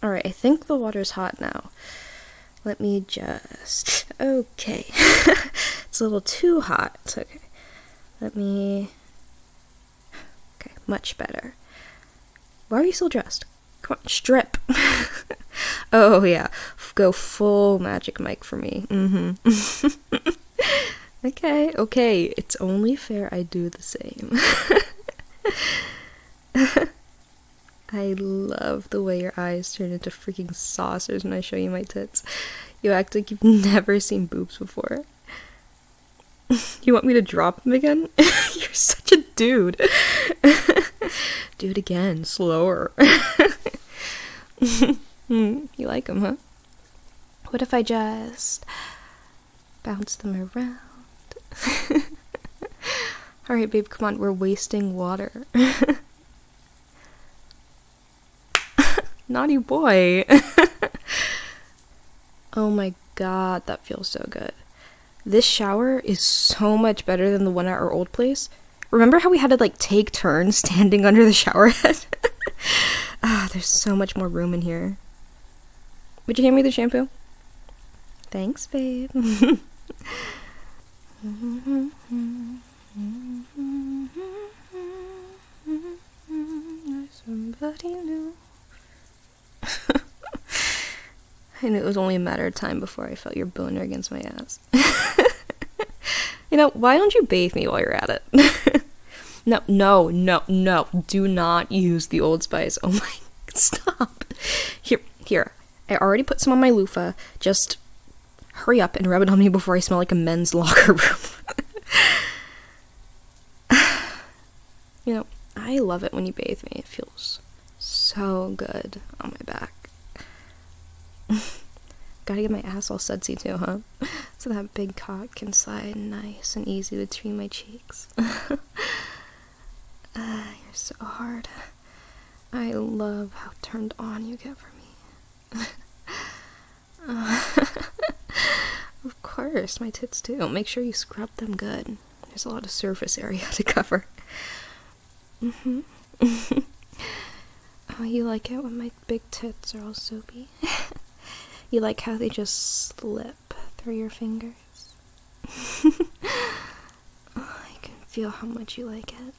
Alright, I think the water's hot now. Let me just... Okay. It's a little too hot. It's okay. Let me... Okay, much better. Why are you still dressed? Come on, strip. Oh, yeah. Go full Magic Mike for me. Okay. It's only fair I do the same. I love the way your eyes turn into freaking saucers when I show you my tits. You act like you've never seen boobs before. You want me to drop them again? You're such a dude. Do it again, slower. You like them, huh? What if I just bounce them around? Alright, babe, come on, we're wasting water. Naughty boy. Oh my god, that feels so good. This shower is so much better than the one at our old place. Remember how we had to like take turns standing under the shower head? There's so much more room in here. Would you hand me the shampoo? Thanks, babe. Somebody new. I knew it was only a matter of time before I felt your boner against my ass. You know, why don't you bathe me while you're at it? No. Do not use the Old Spice. Oh my, stop. Here. I already put some on my loofah. Just hurry up and rub it on me before I smell like a men's locker room. You know, I love it when you bathe me. It feels so good on my back. Gotta get my ass all sudsy too, huh? So that big cock can slide nice and easy between my cheeks. You're so hard. I love how turned on you get for me. Of course, my tits too. Make sure you scrub them good. There's a lot of surface area to cover. Oh, you like it when my big tits are all soapy? You like how they just slip through your fingers? Oh, I can feel how much you like it.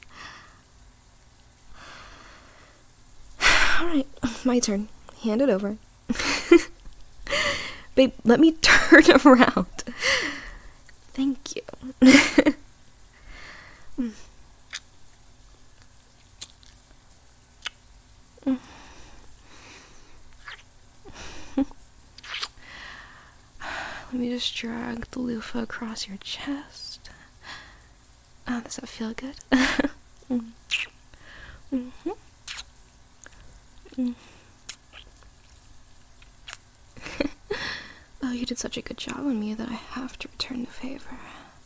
Alright, my turn. Hand it over. Babe, let me turn around. Thank you. Let me just drag the loofah across your chest. Oh, does that feel good? Oh, you did such a good job on me that I have to return the favor.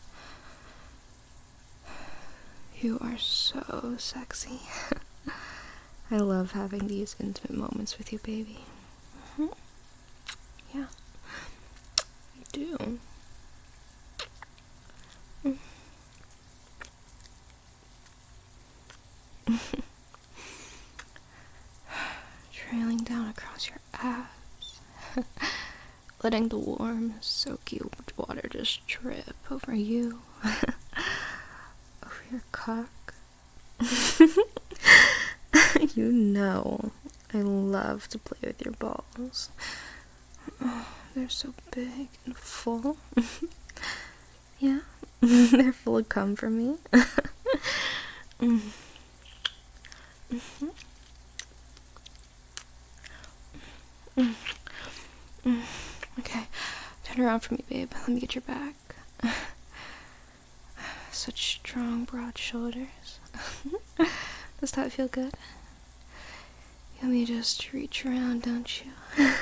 You are so sexy. I love having these intimate moments with you, baby. Yeah. Do. Trailing down across your abs, letting the warm, soaky water just drip over you, over your cock. You know, I love to play with your balls. Oh, they're so big and full. Yeah, they're full of cum for me. Okay, turn around for me, babe. Let me get your back. Such strong, broad shoulders. Does that feel good? Let me just reach around, don't you?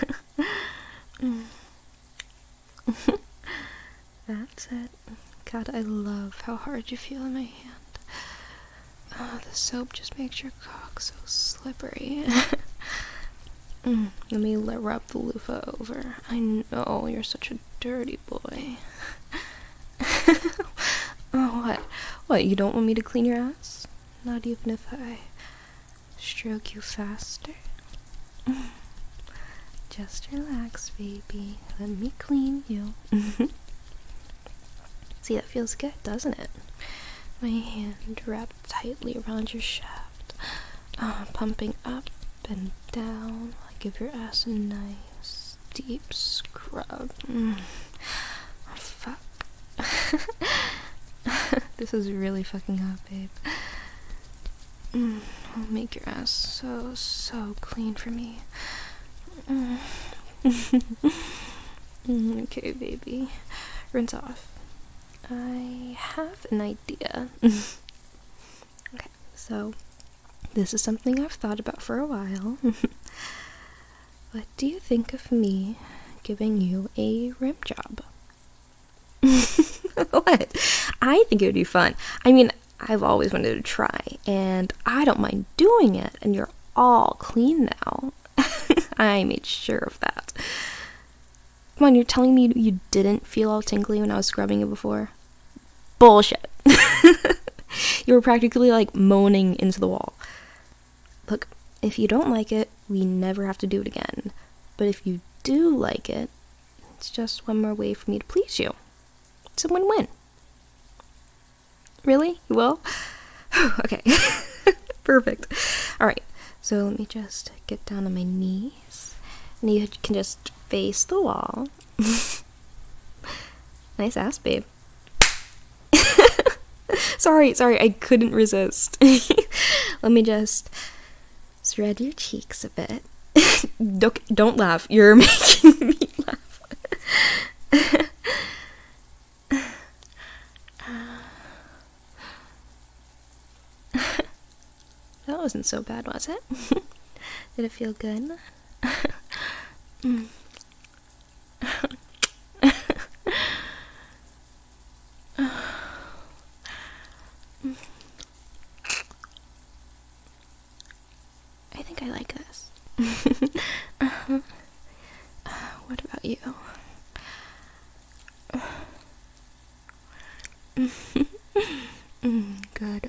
That's it. God, I love how hard you feel in my hand. Oh, the soap just makes your cock so slippery. Let me rub the loofah over. I know you're such a dirty boy. Oh, what? What, you don't want me to clean your ass? Not even if I stroke you faster? just relax, baby. Let me clean you. See, that feels good, doesn't it? My hand wrapped tightly around your shaft, pumping up and down. I give your ass a nice, deep scrub. Oh, fuck. This is really fucking hot, babe. I'll make your ass so clean for me. Okay, baby. Rinse off. I have an idea. Okay, so this is something I've thought about for a while. What do you think of me giving you a rim job? What? I think it would be fun. I mean, I've always wanted to try, and I don't mind doing it, and you're all clean now. I made sure of that. Come on, you're telling me you didn't feel all tingly when I was scrubbing you before? Bullshit. You were practically like moaning into the wall. Look, if you don't like it, we never have to do it again. But if you do like it, it's just one more way for me to please you. It's a win-win. Really? You will? Okay. Perfect. Alright, so let me just get down on my knees. And you can just face the wall. Nice ass, babe. Sorry, I couldn't resist. Let me just spread your cheeks a bit. Don't laugh. You're making me laugh. That wasn't so bad, was it? Did it feel good? I think I like this. What about you? Good.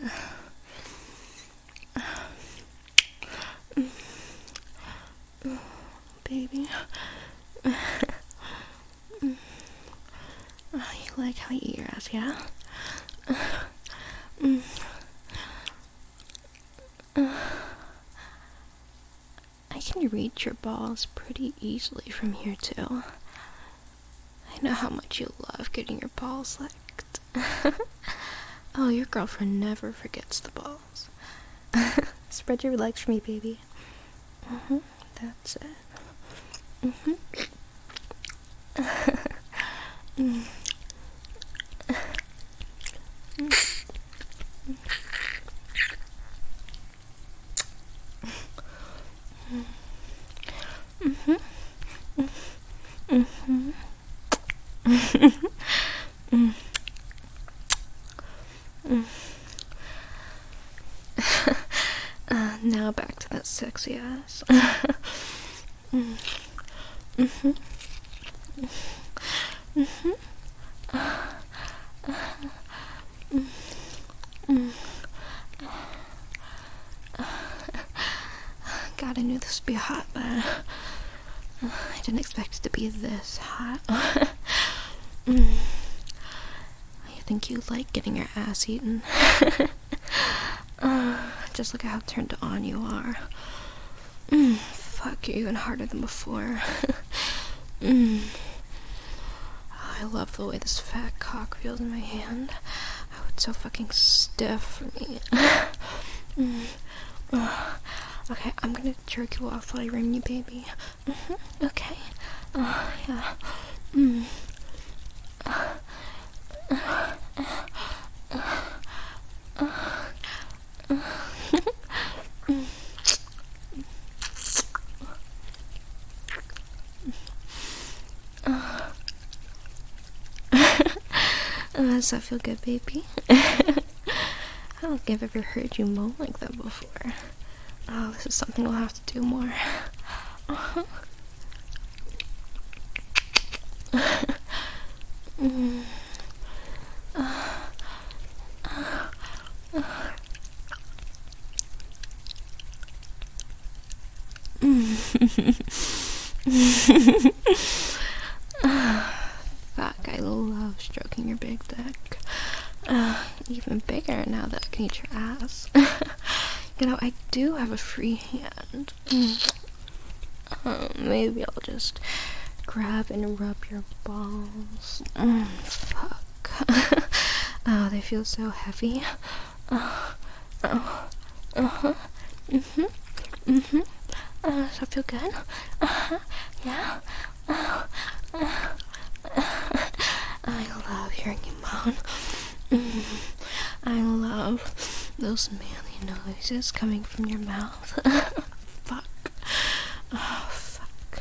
Baby. You like how I eat your ass, yeah? I can reach your balls pretty easily from here, too. I know how much you love getting your balls licked. Oh, your girlfriend never forgets the balls. Spread your legs for me, baby. That's it. Now back to that sexy ass. God, I knew this would be hot, but I didn't expect it to be this hot. I think you like getting your ass eaten. Just look at how turned on you are. Fuck, you're even harder than before. I love the way this fat cock feels in my hand. Oh, it's so fucking stiff for me. Okay, I'm gonna jerk you off while I ring you, baby. Okay. Yeah. Does that feel good, baby? I don't think I've ever heard you moan like that before. Oh, this is something we'll have to do more. Fuck, I love stroking your big dick. Even bigger now that I can eat your ass. You know, I do have a free hand. Maybe I'll just grab and rub your balls. Fuck. Oh, they feel so heavy. Does that feel good? Yeah? I love hearing you moan. I love those manly noises coming from your mouth. Fuck. Oh, fuck.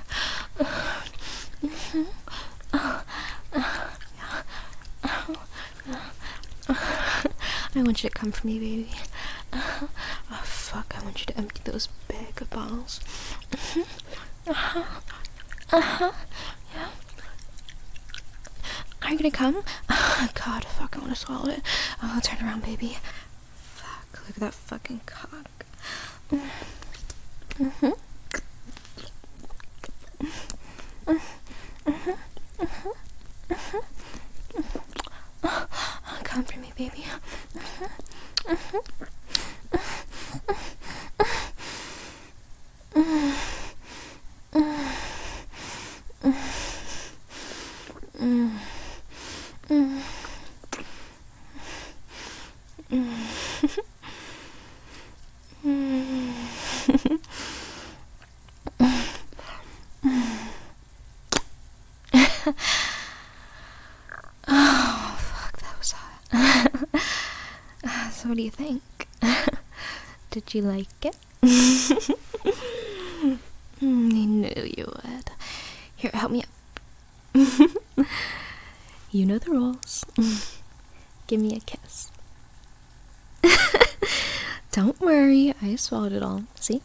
I want you to come for me, baby. Oh, fuck. I want you to empty those big balls. Yeah. Are you gonna come? Oh, God, fuck, I want to swallow it. Oh, turn around, baby. Fuck, look at that fucking cock. Come for me, baby. Oh, fuck, that was hot. So what do you think? Did you like it? I knew you would. Here, help me up. You know the rules. Give me a kiss. Don't worry, I swallowed it all. See?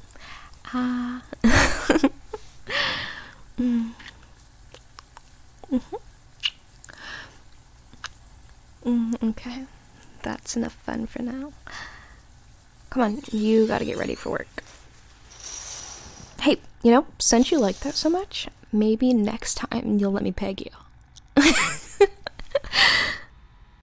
Okay, that's enough fun for now. Come on, you gotta get ready for work. Hey, you know, since you like that so much, maybe next time you'll let me peg you.